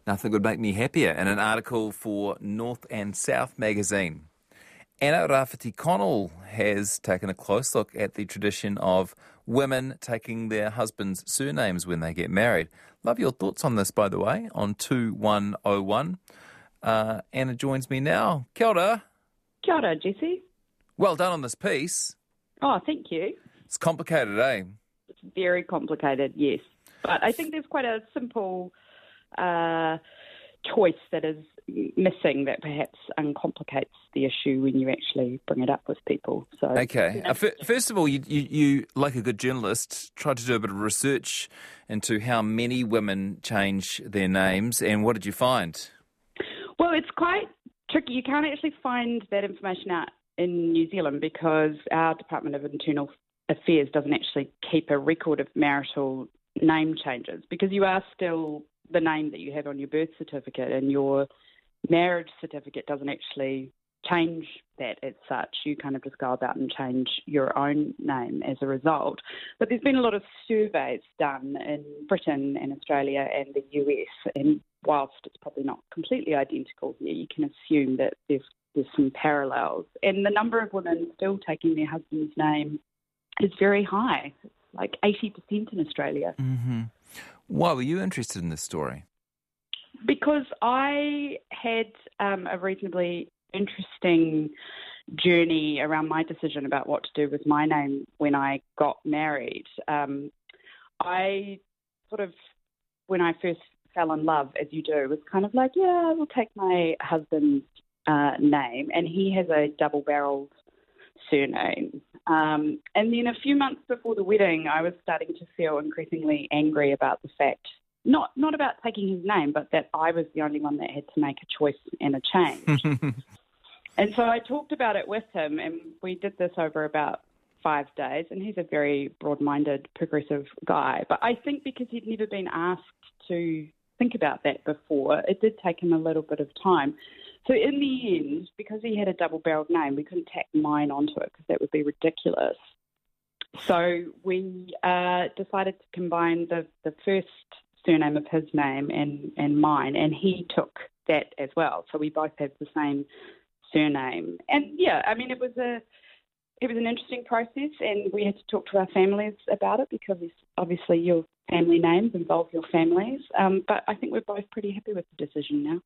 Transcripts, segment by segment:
Nothing would make me happier. In an article for North and South magazine, Anna Rafferty Connell has taken a close look at the tradition of women taking their husbands' surnames when they get married. Love your thoughts on this, by the way, on 2101. Anna joins me now. Kia ora. Kia ora, Jesse. Well done on this piece. Oh, thank you. It's complicated, eh? It's very complicated, yes. But I think there's quite a simple choice that is missing that perhaps uncomplicates the issue when you actually bring it up with people. So, okay. First of all, you, like a good journalist, tried to do a bit of research into how many women change their names, and what did you find? Well, it's quite tricky. You can't actually find that information out in New Zealand because our Department of Internal Affairs doesn't actually keep a record of marital name changes, because you are still the name that you have on your birth certificate, and your marriage certificate doesn't actually change that as such. You kind of just go about and change your own name as a result. But there's been a lot of surveys done in Britain and Australia and the US, and whilst it's probably not completely identical here, you can assume that there's some parallels. And the number of women still taking their husband's name is very high. It's like 80% in Australia. Mm-hmm. Why were you interested in this story? Because I had a reasonably interesting journey around my decision about what to do with my name when I got married. I sort of, when I first fell in love, as you do, was kind of like, yeah, I will take my husband's name, and he has a double-barreled surname. And then a few months before the wedding, I was starting to feel increasingly angry about the fact, not about taking his name, but that I was the only one that had to make a choice and a change. And so I talked about it with him, and we did this over about 5 days, and he's a very broad-minded, progressive guy. But I think because he'd never been asked to think about that before, it did take him a little bit of time. So in the end, because he had a double-barreled name, we couldn't tack mine onto it because that would be ridiculous. So we decided to combine the first surname of his name and mine, and he took that as well. So we both have the same surname. And yeah, I mean, it was an interesting process, and we had to talk to our families about it because obviously your family names involve your families. But I think we're both pretty happy with the decision now.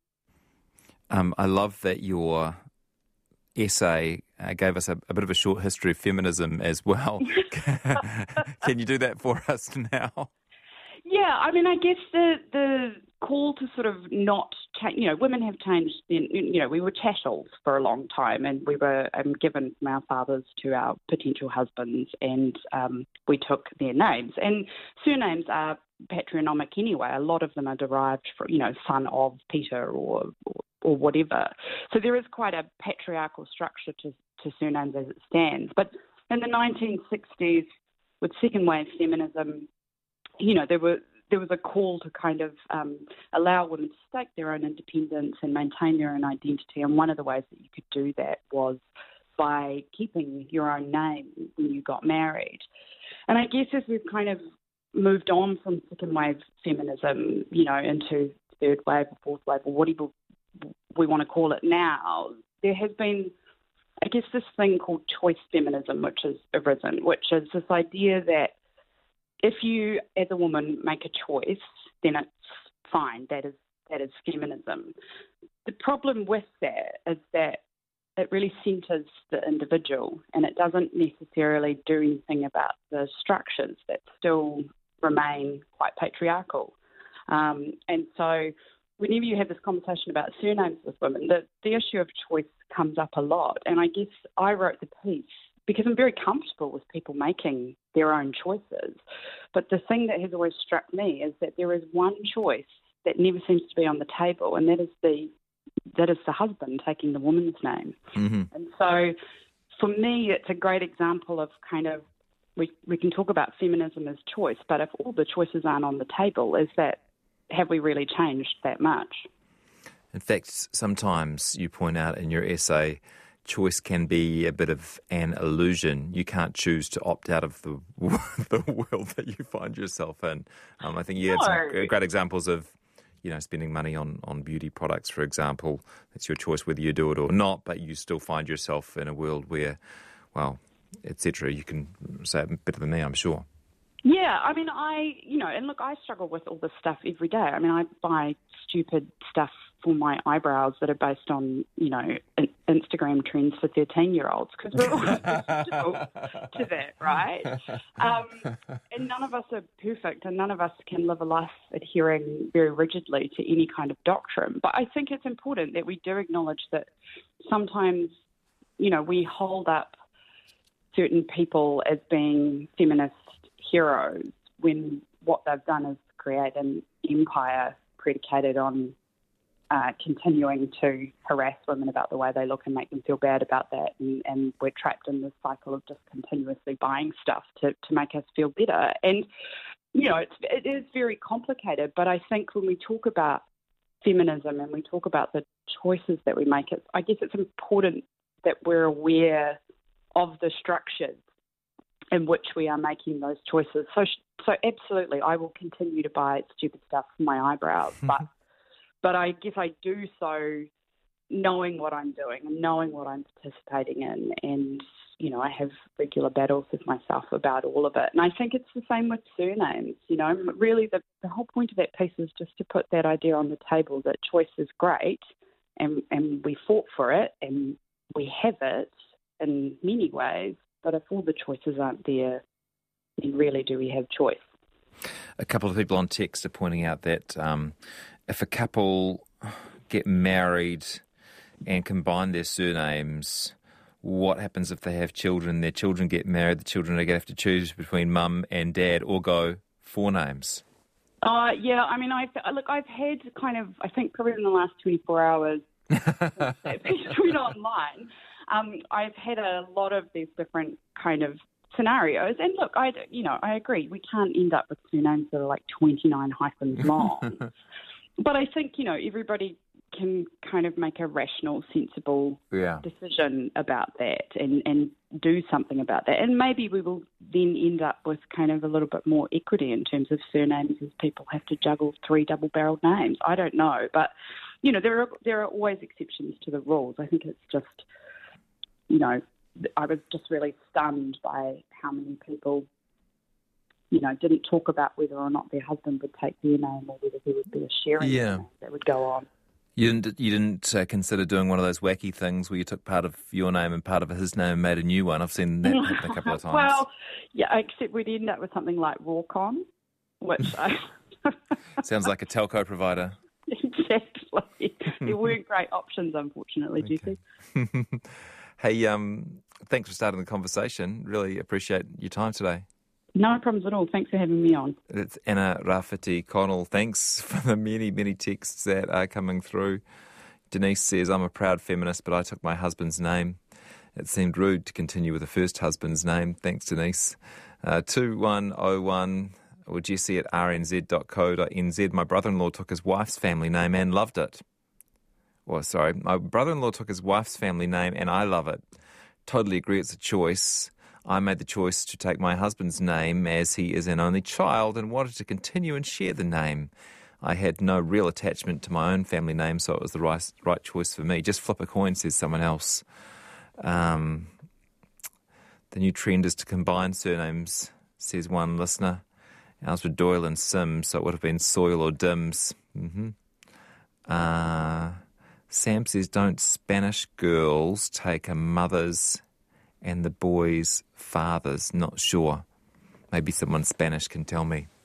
I love that your essay gave us a bit of a short history of feminism as well. Can you do that for us now? Yeah, I mean, I guess the call to sort of not change, women have changed. We were chattels for a long time, and we were given from our fathers to our potential husbands, and we took their names. And surnames are patronymic anyway. A lot of them are derived from, son of Peter or whatever. So there is quite a patriarchal structure to surnames as it stands. But in the 1960s, with second wave feminism, there was a call to kind of allow women to stake their own independence and maintain their own identity. And one of the ways that you could do that was by keeping your own name when you got married. And I guess as we've kind of moved on from second wave feminism, into third wave or fourth wave or whatever we want to call it now, there has been, I guess, this thing called choice feminism, which has arisen, which is this idea that if you, as a woman, make a choice, then it's fine. That is feminism. The problem with that is that it really centres the individual, and it doesn't necessarily do anything about the structures that still remain quite patriarchal. And so whenever you have this conversation about surnames with women, the issue of choice comes up a lot. And I guess I wrote the piece because I'm very comfortable with people making their own choices. But the thing that has always struck me is that there is one choice that never seems to be on the table, and that is the husband taking the woman's name. Mm-hmm. And so for me, it's a great example of kind of, we can talk about feminism as choice, but if all the choices aren't on the table, have we really changed that much? In fact, sometimes you point out in your essay, choice can be a bit of an illusion. You can't choose to opt out of the world that you find yourself in. I think you had some great examples of spending money on beauty products, for example. It's your choice whether you do it or not, but you still find yourself in a world where, well, etc. You can say it better than me, I'm sure. Yeah, I mean, and look, I struggle with all this stuff every day. I mean, I buy stupid stuff for my eyebrows that are based on, Instagram trends for 13-year-olds, because we're all susceptible to that, right? And none of us are perfect, and none of us can live a life adhering very rigidly to any kind of doctrine. But I think it's important that we do acknowledge that sometimes, we hold up certain people as being feminist heroes when what they've done is create an empire predicated on continuing to harass women about the way they look and make them feel bad about that. And we're trapped in this cycle of just continuously buying stuff to make us feel better. And, it is very complicated, but I think when we talk about feminism and we talk about the choices that we make, I guess it's important that we're aware of the structures in which we are making those choices. So absolutely, I will continue to buy stupid stuff for my eyebrows, but I guess I do so knowing what I'm doing and knowing what I'm participating in, and I have regular battles with myself about all of it. And I think it's the same with surnames. Really the whole point of that piece is just to put that idea on the table that choice is great, and we fought for it, and we have it in many ways. But if all the choices aren't there, then really do we have choice? A couple of people on text are pointing out that if a couple get married and combine their surnames, what happens if they have children? Their children get married, the children are going to have to choose between mum and dad or go four names. Yeah, I mean, I've had I think probably in the last 24 hours, that piece went online, I've had a lot of these different kind of scenarios. And look, I agree, we can't end up with surnames that are like 29 hyphens long. But I think, everybody can kind of make a rational, sensible decision about that and do something about that. And maybe we will then end up with kind of a little bit more equity in terms of surnames as people have to juggle 3 double-barreled names. I don't know. But, there are always exceptions to the rules. I think it's just, I was just really stunned by how many people, didn't talk about whether or not their husband would take their name or whether there would be a sharing name that would go on. You didn't consider doing one of those wacky things where you took part of your name and part of his name and made a new one? I've seen that happen a couple of times. Well, yeah, except we'd end up with something like Rawcon, which sounds like a telco provider. Exactly. There weren't great options, unfortunately, Jesse. Hey, thanks for starting the conversation. Really appreciate your time today. No problems at all. Thanks for having me on. It's Anna Rafferty Connell. Thanks for the many, many texts that are coming through. Denise says, I'm a proud feminist, but I took my husband's name. It seemed rude to continue with the first husband's name. Thanks, Denise. 2101 or Jesse at rnz.co.nz. My brother-in-law took his wife's family name and loved it. My brother-in-law took his wife's family name and I love it. Totally agree it's a choice. I made the choice to take my husband's name as he is an only child and wanted to continue and share the name. I had no real attachment to my own family name, so it was the right choice for me. Just flip a coin, says someone else. The new trend is to combine surnames, says one listener. Ours were Doyle and Sims, so it would have been Soil or Dims. Sam says, don't Spanish girls take a mother's and the boys' fathers? Not sure. Maybe someone Spanish can tell me.